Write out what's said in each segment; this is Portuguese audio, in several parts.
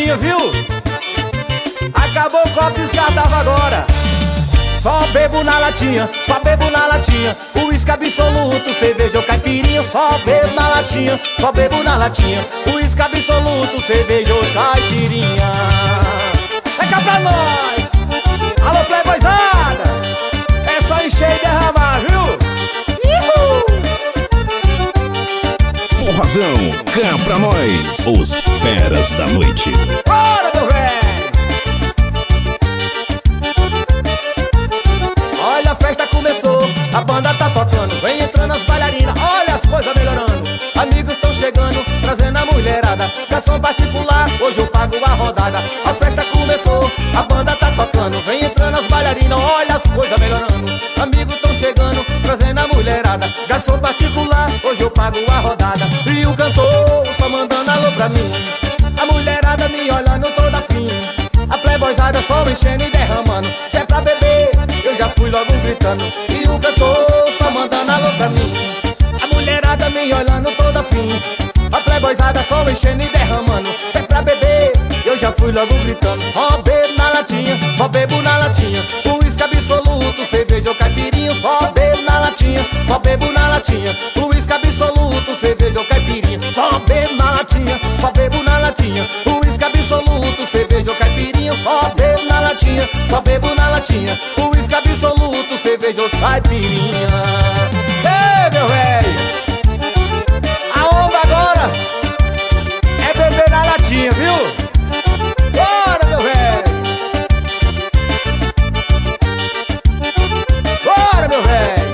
latinha, viu? Acabou o copo descartável agora. Só bebo na latinha, só bebo na latinha. Uísque absoluto, cerveja ou caipirinha. Só bebo na latinha, só bebo na latinha. Uísque absoluto, cerveja ou caipirinha. É cá pra nós! Alô, playboyzada! É só encher e derramar, viu? Uhul! Forrazão, cá pra nós, os feras da noite. Bora, meu velho! Olha, a festa começou, a banda tá tocando. Vem entrando as bailarinas, olha as coisas melhorando. Amigos tão chegando, trazendo a mulherada. Garçom particular, hoje eu pago a rodada. A festa começou, a banda tá tocando. Vem entrando as bailarinas, olha as coisas melhorando. Amigos tão chegando, trazendo a mulherada. Garçom particular, hoje eu pago a rodada. E o cantor só mandando alô pra mim. A mulherada me olhando toda fim. A playboyzada só enchendo e derramando. Se é pra beber, eu já fui logo gritando. E o cantor só mandando alô pra mim. A mulherada me olhando toda fim. A playboyzada só enchendo e derramando. Se é pra beber, eu já fui logo gritando. Só bebo na latinha, só bebo na latinha. Uísque absoluto, cerveja ou caipirinha. Só bebo na latinha, só bebo na latinha. Uísque absoluto, cerveja ou caipirinha. Só bebo na latinha, só bebo na latinha. Uísque absoluto, cerveja ou caipirinha. Só bebo na latinha, só bebo na latinha. Uísque absoluto, cerveja ou caipirinha. Ei, meu velho! A onda agora é beber na latinha, viu? Bora, meu velho! Bora, meu velho!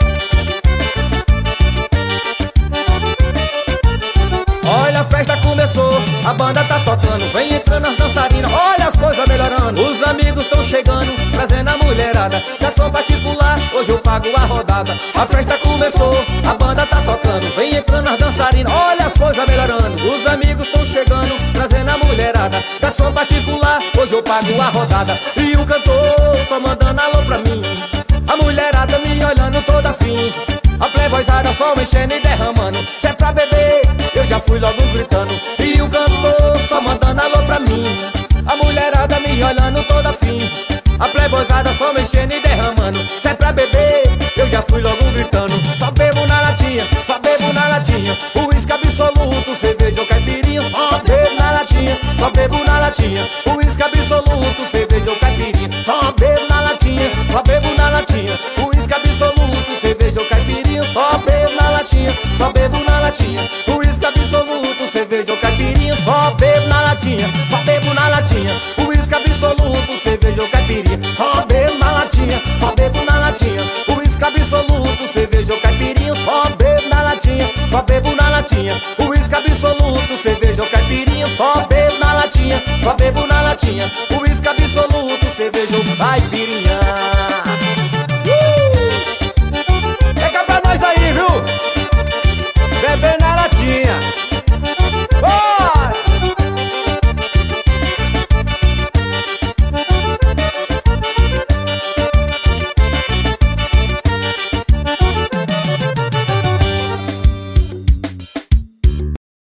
Olha, a festa começou, a banda tá tocando. Vem entrando as dançarinas, olha as coisas melhorando. Os amigos tão chegando, trazendo a mulherada. Garçom particular, hoje eu pago a rodada. A festa começou, a banda tá tocando. Vem entrando as dançarinas, olha as coisas melhorando. Os amigos tão chegando, trazendo a mulherada. Garçom particular, hoje eu pago a rodada. E o cantor só mandando alô pra mim. A mulherada me olhando toda fim. A playboyzada só enchendo e derramando. Se é pra beber, eu já fui logo gritando. E o cantor só mandando alô pra mim. A mulherada me olhando toda fim. A playboyzada só mexendo e derramando. Se é pra beber, eu já fui logo gritando. Só bebo na latinha, só bebo na latinha. Uísque absoluto, cerveja ou caipirinha. Só bebo na latinha, só bebo na latinha. Uísque absoluto, cerveja ou caipirinha. Só bebo na latinha, só bebo na latinha. Uísque absoluto, cerveja ou caipirinha. Só bebo na latinha, só bebo na latinha. Uísque absoluto, cerveja ou caipirinha. Só bebo na latinha, só bebo na latinha. Uísque absoluto, cerveja ou caipirinha. Só bebo na latinha, só bebo na latinha. Uísque absoluto, cerveja ou caipirinha. Só bebo na latinha, só bebo na latinha. Uísque absoluto, cerveja ou caipirinha. Só bebo na latinha, só bebo na latinha. Uísque absoluto, cerveja ou caipirinha.